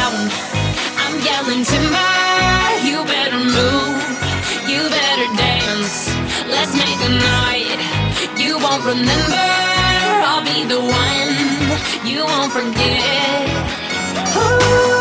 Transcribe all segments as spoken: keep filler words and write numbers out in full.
down. I'm yelling timber. You better move. You better dance. Let's make a night you won't remember. I'll be the one you won't forget. Ooh.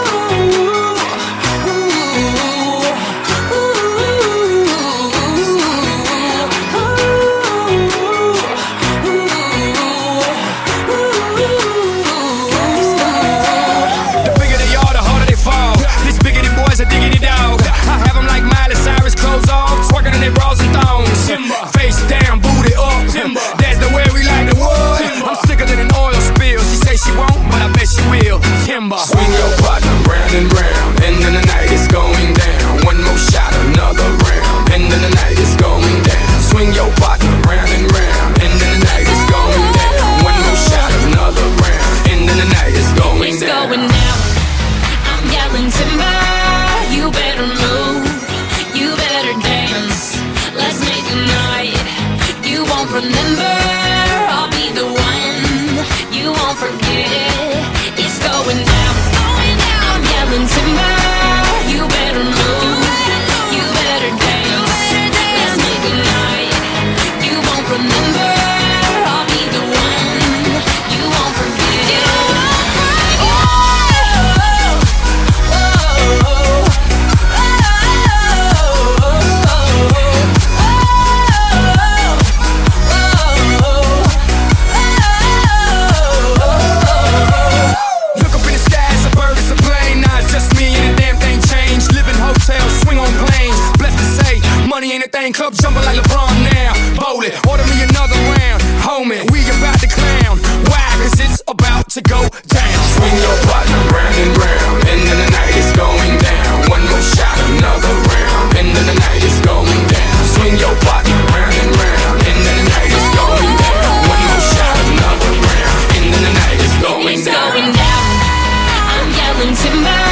A diggity dog. I have them like Miley Cyrus, clothes off, twerking in their bras and thongs. Timber. Face down, booty up. Timber. That's the way we like the wood. Timber. I'm sicker than an oil spill. She say she won't, but I bet she will. Timber. Swing your partner round and round, and then the night is going down. One more shot, another round, and then the night is going down. Swing your partner round and round, and then the night is going down. One more shot, another round, and then the night is going it's down. Going down. I'm yelling timber. You better move, you better dance. Let's make a night you won't remember. I'll be the one you won't forget. It's going down, it's going down. I'm yelling timber. You better move, you better dance. Let's make a night you won't remember. I'll be the one you won't forget. Club jumping like LeBron now. Bowl it, order me another round. Homie, we about to clown. Why? Cause it's about to go down. Swing your partner round and round, and then the night is going down. One more shot, another round, and then the night is going down. Swing your partner round and round, and then the night is going down. One more shot, another round, and then the night is going it's down. Going down. I'm yelling timber.